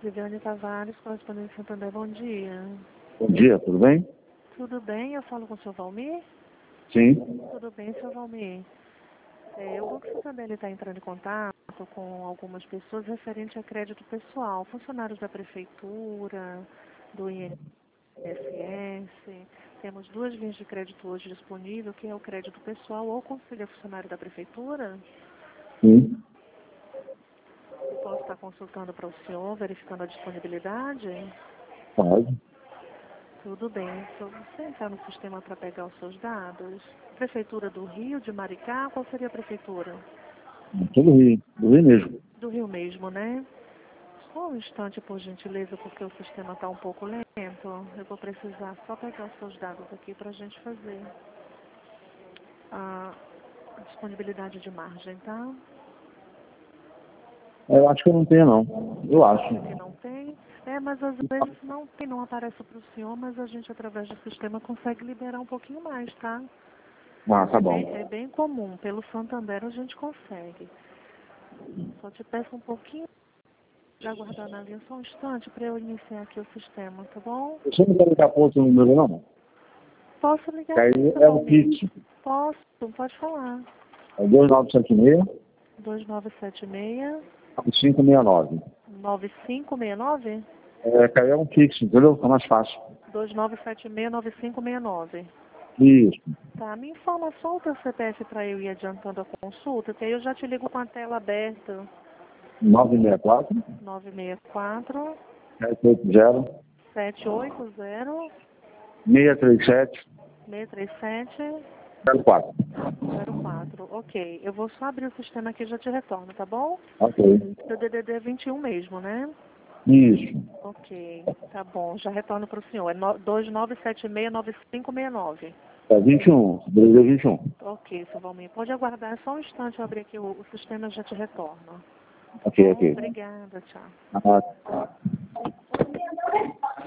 Viviane Tavares, correspondente Santander, bom dia. Bom dia, tudo bem? Tudo bem, eu falo com o senhor Valmir? Sim. Tudo bem, senhor Valmir. O Banco Santander está entrando em contato com algumas pessoas referente a crédito pessoal, funcionários da Prefeitura, do INSS. Temos duas linhas de crédito hoje disponível, que é o crédito pessoal ou conselho funcionário da Prefeitura. Sim. Eu posso estar consultando para o senhor, verificando a disponibilidade? Pode. Tudo bem. Se você entrar no sistema para pegar os seus dados, Prefeitura do Rio, de Maricá, qual seria a Prefeitura? Do Rio mesmo. Do Rio mesmo, né? Só um instante, por gentileza, porque o sistema está um pouco lento. Eu vou precisar só pegar os seus dados aqui para a gente fazer a disponibilidade de margem, tá? Eu acho que eu não tenho, não. Eu acho. Que não tem. Mas às vezes não tem, não aparece para o senhor, mas a gente, através do sistema, consegue liberar um pouquinho mais, tá? Ah, tá bom. É bem comum. Pelo Santander a gente consegue. Só te peço um pouquinho de aguardar na linha só um instante para eu iniciar aqui o sistema, tá bom? Você não quer ligar para outro número, não? Posso ligar? Aí é o Pix. Posso, pode falar. É 2976 2976 9569. 9569? É um Pix, entendeu? Fica mais fácil. 2976-9569. Isso. Tá, me informa só o teu CPF para eu ir adiantando a consulta, que aí eu já te ligo com a tela aberta. 964 964 780 780 637 637 04. 04. Ok, eu vou só abrir o sistema aqui e já te retorno, tá bom? Ok. Seu DDD é 21 mesmo, né? Isso. Ok, tá bom, já retorno para o senhor. É 2976-9569. É 21. 21. Ok, seu Valmir. Pode aguardar só um instante, eu abrir aqui o sistema e já te retorno. Tá Ok, bom? ok. Obrigada, tchau. Ah, tá.